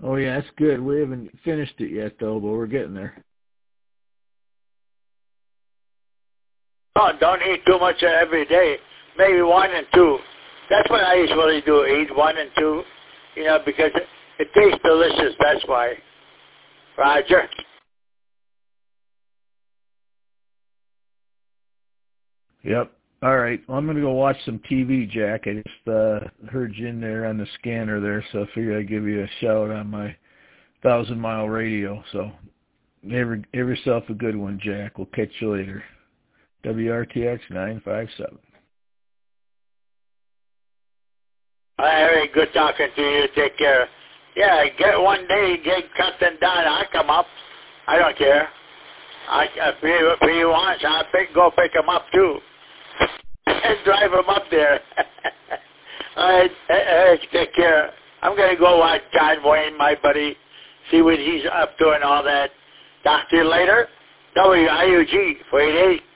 Oh, yeah, that's good. We haven't finished it yet, though, but we're getting there. Oh, don't eat too much every day. Maybe 1 and 2. That's what I usually do, eat 1 and 2, because it tastes delicious, that's why. Roger? Yep. All right. Well, I'm going to go watch some TV, Jack. I just heard you in there on the scanner there, so I figured I'd give you a shout on my 1,000-mile radio. So have yourself a good one, Jack. We'll catch you later. WRTX 957. All right, Harry, good talking to you. Take care. Yeah, get one day, get something done. I'll come up. I don't care. If he wants, I'll go pick him up, too. And drive him up there. All right, take care. I'm going to go watch John Wayne, my buddy, see what he's up to and all that. Talk to you later. WIUG 488.